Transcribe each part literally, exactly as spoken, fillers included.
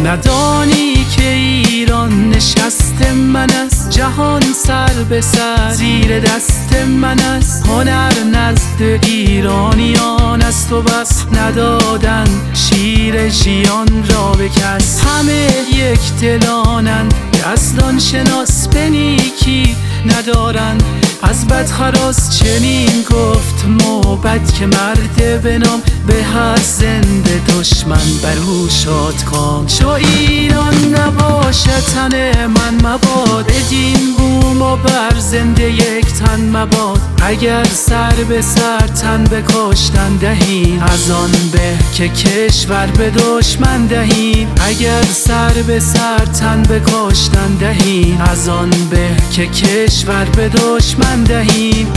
ندانی که ایران نشست من است، جهان سر به سر زیر دست من است. هنر نزد ایرانیان است و بس، ندادن شیر ژیان را به کس. همه یک دلانند یزدان شناس، به نیکی ندارند از بد خلاص. چنین گفت موبد که مرد به نام، به از زنده دشمن بر او شادکام. چو ایران نباشد تن من مباد، بدین بوم و بر زنده یک تن مباد. اگر سر به سر تن به کشتن دهیم، از آن به که کشور به دشمن دهیم. اگر سر به سر تن به کشتن دهیم، از آن به که کشور به دشمن دهیم.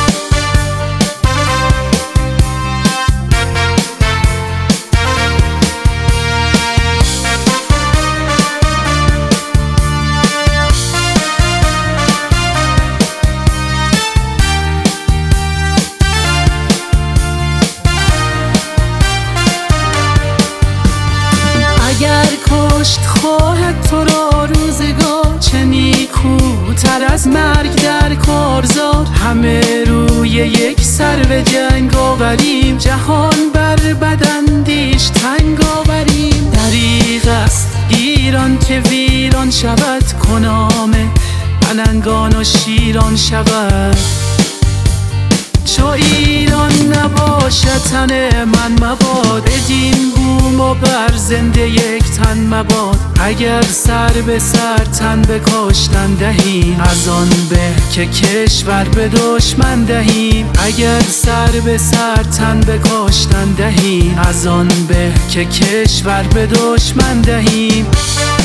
اگر کشت خواهد تو را روزگار، چه نیکوتر از مرگ در کارزار. همه روی یک سر به جنگ آوریم، جهان بر بداندیش تنگ آوریم. دریغ است ایران که ویران شود، کنامه پلنگان و شیران شود. چو ایران نباشد تن من مباد، بدین بوم و بر زنده یک تن مباد. اگر سر به سر تن به کشتن دهیم، از آن به که کشور به دشمن دهیم. اگر سر به سر تن به کشتن دهیم، از آن به که کشور به دشمن دهیم.